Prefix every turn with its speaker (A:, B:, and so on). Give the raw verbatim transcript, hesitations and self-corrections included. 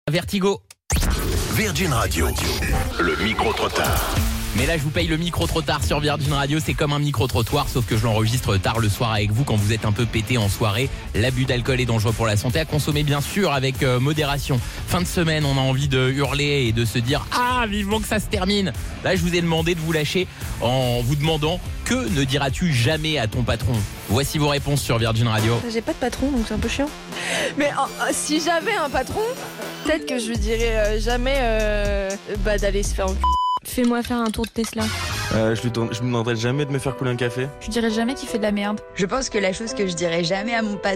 A: Vertigo.
B: Virgin Radio, le micro-trottoir.
A: Mais là, je vous paye le micro-trottoir sur Virgin Radio. C'est comme un micro-trottoir, sauf que je l'enregistre tard le soir avec vous quand vous êtes un peu pété en soirée. L'abus d'alcool est dangereux pour la santé, à consommer bien sûr avec euh, modération. Fin de semaine, on a envie de hurler et de se dire « Ah, vivement que ça se termine !» Là, je vous ai demandé de vous lâcher en vous demandant « Que ne diras-tu jamais à ton patron ?» Voici vos réponses sur Virgin Radio.
C: J'ai pas de patron, donc c'est un peu chiant. Mais euh, si j'avais un patron, peut-être que je lui dirais euh, jamais euh, bah, d'aller se faire en...
D: Fais-moi faire un tour de Tesla.
E: Euh, je lui don- je lui demanderai jamais de me faire couler un café.
D: Je dirais jamais qu'il fait de la merde.
F: Je pense que la chose que je dirais jamais à mon patron,